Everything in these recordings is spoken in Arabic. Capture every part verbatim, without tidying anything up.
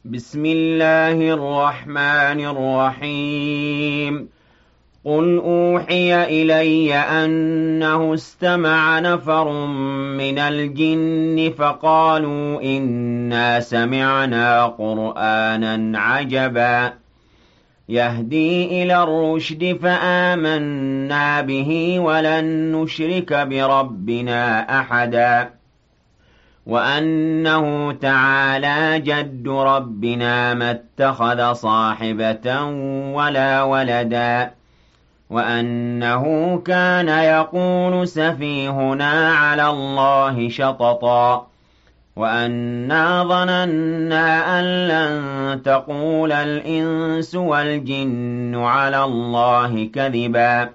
بسم الله الرحمن الرحيم قل أوحي إلي أنه استمع نفر من الجن فقالوا إنا سمعنا قرآنا عجبا يهدي إلى الرشد فآمنا به ولن نشرك بربنا أحدا وأنه تعالى جد ربنا ما اتخذ صاحبة ولا ولدا وأنه كان يقول سفيهنا على الله شططا وأنا ظننا أن لن تقول الإنس والجن على الله كذبا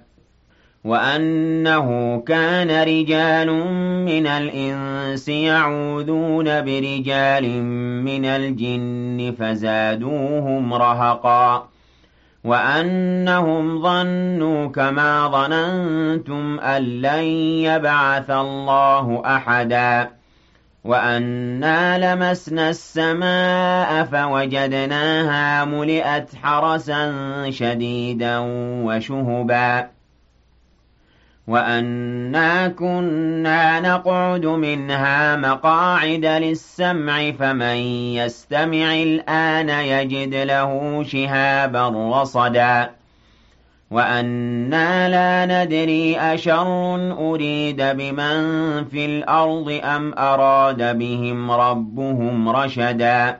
وأنه كان رجال من الإنس يعوذون برجال من الجن فزادوهم رهقا وأنهم ظنوا كما ظننتم أن لن يبعث الله أحدا وأنا لمسنا السماء فوجدناها ملئت حرسا شديدا وشهبا وأنا كنا نقعد منها مقاعد للسمع فمن يستمع الآن يجد له شهابا رصدا وأنا لا ندري أشر أريد بمن في الأرض أم أراد بهم ربهم رشدا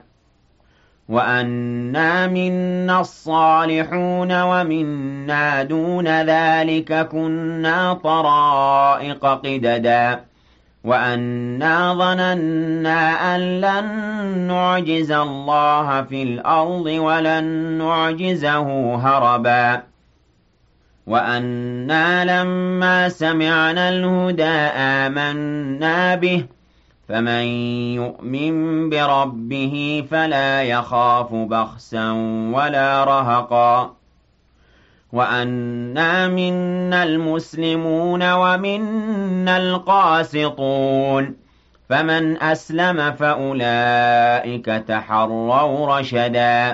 وأنا منا الصالحون ومنا دون ذلك كنا طرائق قددا وأنا ظننا أن لن نعجز الله في الأرض ولن نعجزه هربا وأنا لما سمعنا الهدى آمنا به فمن يؤمن بربه فلا يخاف بخسا ولا رهقا وأنا منا المسلمون ومنا القاسطون فمن أسلم فأولئك تحروا رشدا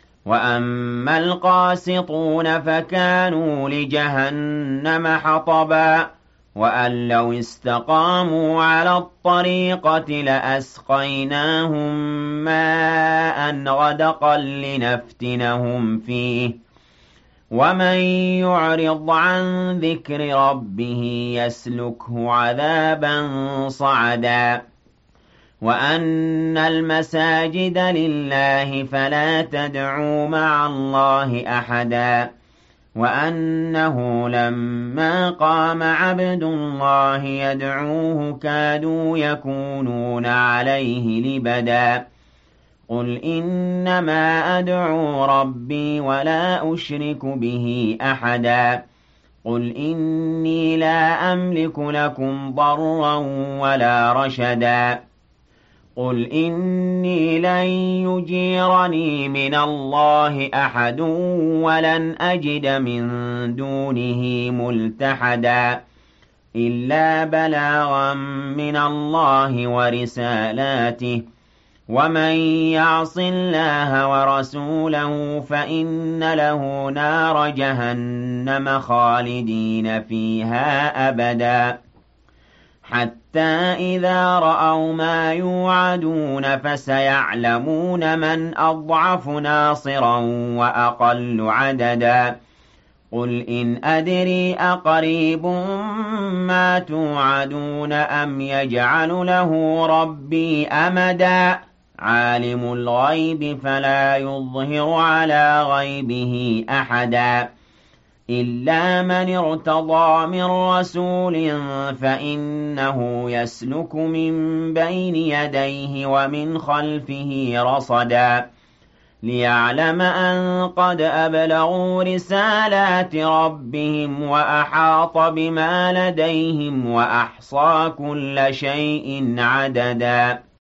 وأما القاسطون فكانوا لجهنم حطبا وأن لو استقاموا على الطريقة لأسقيناهم ماء غدقا لنفتنهم فيه ومن يعرض عن ذكر ربه يسلكه عذابا صعدا وأن المساجد لله فلا تدعوا مع الله أحدا وأنه لما قام عبد الله يدعوه كادوا يكونون عليه لبدا قل إنما أدعو ربي ولا أشرك به أحدا قل إني لا أملك لكم ضرا ولا رشدا قل إني لن يجيرني من الله أحد ولن أجد من دونه ملتحدا إلا بلاغا من الله ورسالاته ومن يعص الله ورسوله فإن له نار جهنم خالدين فيها أبدا حتى إذا رأوا ما يوعدون فسيعلمون من أضعف ناصرا وأقل عددا قل إن أدري أقريب ما توعدون أم يجعل له ربي أمدا عالم الغيب فلا يظهر على غيبه أحدا إلا من ارتضى من رسول فإنه يسلك من بين يديه ومن خلفه رصدا ليعلم أن قد أبلغوا رسالات ربهم وأحاط بما لديهم وأحصى كل شيء عددا